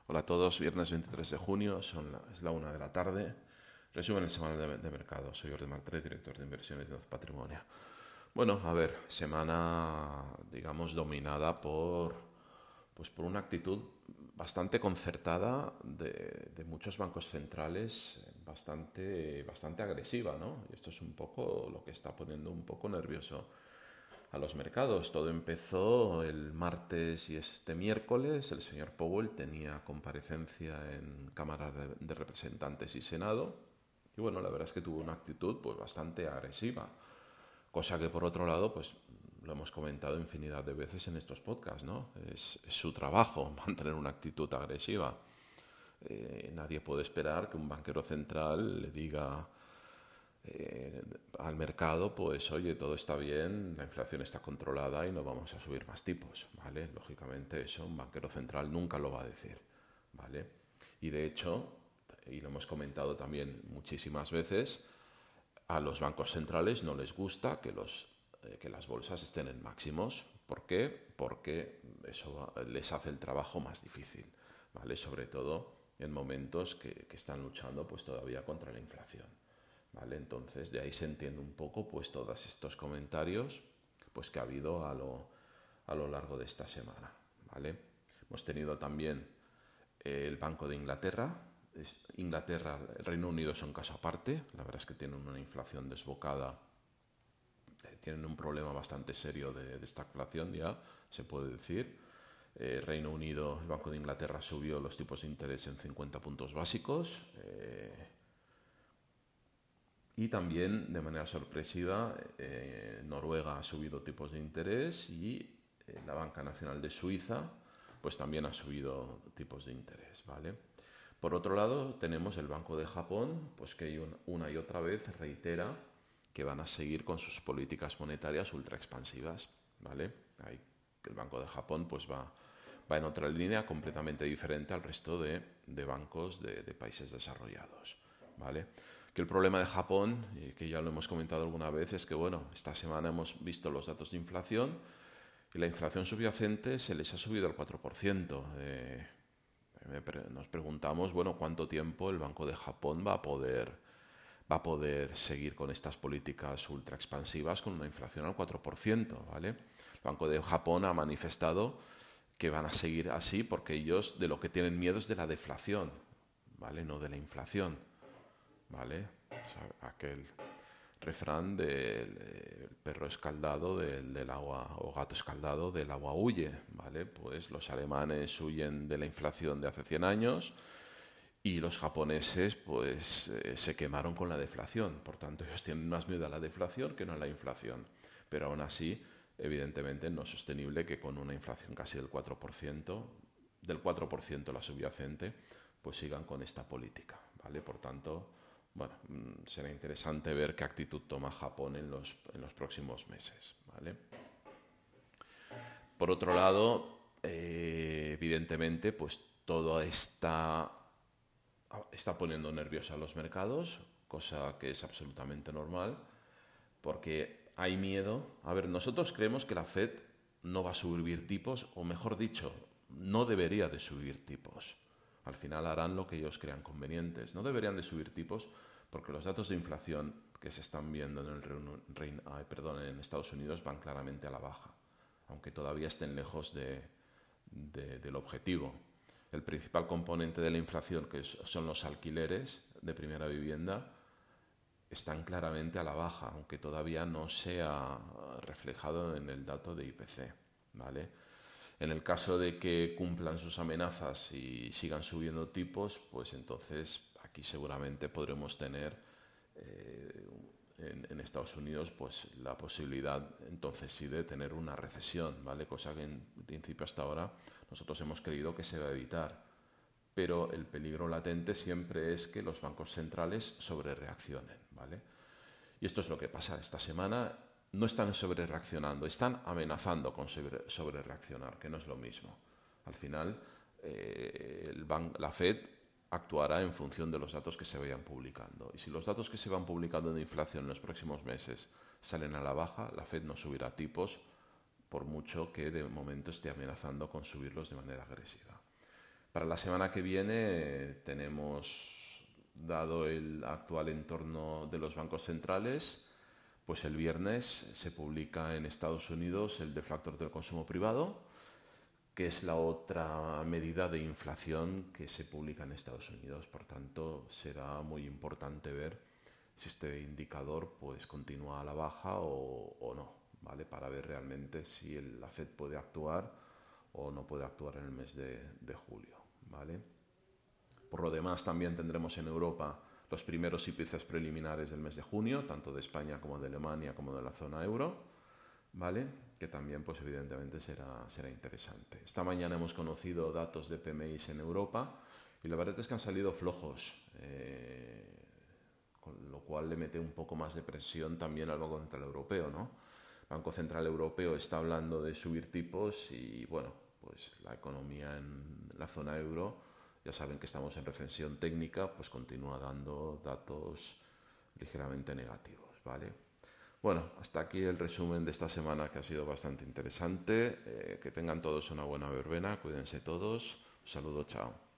Hola a todos, viernes 23 de junio, es la 1 de la tarde. Resumen semanal de mercado. Soy Jordi Martínez, director de inversiones de Oz Patrimonio. Bueno, a ver, semana, digamos, dominada por una actitud bastante concertada de muchos bancos centrales, bastante agresiva, ¿no? Y esto es un poco lo que está poniendo un poco nervioso a los mercados. Todo empezó el martes y este miércoles. El señor Powell tenía comparecencia en Cámara de Representantes y Senado. Y bueno, la verdad es que tuvo una actitud pues bastante agresiva. Cosa que por otro lado, pues lo hemos comentado infinidad de veces en estos podcasts, ¿no? Es su trabajo mantener una actitud agresiva. Nadie puede esperar que un banquero central le diga al mercado, pues oye, todo está bien, la inflación está controlada y no vamos a subir más tipos, ¿vale? Lógicamente eso un banquero central nunca lo va a decir, ¿vale? Y de hecho, y lo hemos comentado también muchísimas veces, a los bancos centrales no les gusta que las bolsas estén en máximos. ¿Por qué? Porque eso les hace el trabajo más difícil, ¿vale? Sobre todo en momentos que están luchando pues todavía contra la inflación. ¿Vale? Entonces de ahí se entiende un poco pues todos estos comentarios pues que ha habido a lo largo de esta semana, ¿vale? Hemos tenido también el Banco de Inglaterra. Inglaterra, el Reino Unido son caso aparte. La verdad es que tienen una inflación desbocada, tienen un problema bastante serio de esta inflación, ya se puede decir. Reino Unido, el Banco de Inglaterra subió los tipos de interés en 50 puntos básicos. Y también, de manera sorpresiva, Noruega ha subido tipos de interés y la Banca Nacional de Suiza pues también ha subido tipos de interés, ¿vale? Por otro lado, tenemos el Banco de Japón, pues que una y otra vez reitera que van a seguir con sus políticas monetarias ultra expansivas, ¿vale? Ahí, el Banco de Japón pues va en otra línea completamente diferente al resto de bancos de países desarrollados, ¿vale? Que el problema de Japón, y que ya lo hemos comentado alguna vez, es que bueno, esta semana hemos visto los datos de inflación y la inflación subyacente se les ha subido al 4%. Nos preguntamos, bueno, cuánto tiempo el Banco de Japón va a poder seguir con estas políticas ultra expansivas con una inflación al 4%, ¿vale? El Banco de Japón ha manifestado que van a seguir así porque ellos de lo que tienen miedo es de la deflación, ¿vale? No de la inflación, ¿vale? O sea, aquel refrán del perro escaldado del agua, o gato escaldado del agua huye, ¿vale? Pues los alemanes huyen de la inflación de hace 100 años y los japoneses pues se quemaron con la deflación. Por tanto, ellos tienen más miedo a la deflación que no a la inflación. Pero aún así, evidentemente no es sostenible que con una inflación casi del 4%, del 4% la subyacente, pues sigan con esta política, ¿vale? Por tanto, bueno, será interesante ver qué actitud toma Japón en los próximos meses, ¿vale? Por otro lado, evidentemente, pues todo está poniendo nerviosos a los mercados, cosa que es absolutamente normal, porque hay miedo. A ver, nosotros creemos que la Fed no va a subir tipos, o mejor dicho, no debería de subir tipos. Al final harán lo que ellos crean convenientes. No deberían de subir tipos porque los datos de inflación que se están viendo en Estados Unidos van claramente a la baja, aunque todavía estén lejos del objetivo. El principal componente de la inflación, que son los alquileres de primera vivienda, están claramente a la baja, aunque todavía no se ha reflejado en el dato de IPC, ¿vale? En el caso de que cumplan sus amenazas y sigan subiendo tipos, pues entonces aquí seguramente podremos tener en Estados Unidos pues la posibilidad entonces sí de tener una recesión, ¿vale? Cosa que en principio hasta ahora nosotros hemos creído que se va a evitar. Pero el peligro latente siempre es que los bancos centrales sobrereaccionen, ¿vale? Y esto es lo que pasa esta semana. No están sobrereaccionando, están amenazando con sobrereaccionar, que no es lo mismo. Al final, la Fed actuará en función de los datos que se vayan publicando. Y si los datos que se van publicando de inflación en los próximos meses salen a la baja, la Fed no subirá tipos, por mucho que de momento esté amenazando con subirlos de manera agresiva. Para la semana que viene tenemos, dado el actual entorno de los bancos centrales, pues el viernes se publica en Estados Unidos el deflactor del consumo privado, que es la otra medida de inflación que se publica en Estados Unidos. Por tanto, será muy importante ver si este indicador pues continúa a la baja o no, ¿vale? Para ver realmente si la Fed puede actuar o no puede actuar en el mes de julio, ¿vale? Por lo demás, también tendremos en Europa los primeros índices preliminares del mes de junio, tanto de España como de Alemania como de la zona euro, ¿vale? Que también, pues evidentemente, será interesante. Esta mañana hemos conocido datos de PMIs en Europa y la verdad es que han salido flojos, con lo cual le mete un poco más de presión también al Banco Central Europeo, ¿no? El Banco Central Europeo está hablando de subir tipos y, bueno, pues la economía en la zona euro, ya saben que estamos en recesión técnica, pues continúa dando datos ligeramente negativos, ¿vale? Bueno, hasta aquí el resumen de esta semana, que ha sido bastante interesante. Que tengan todos una buena verbena, cuídense todos. Un saludo, chao.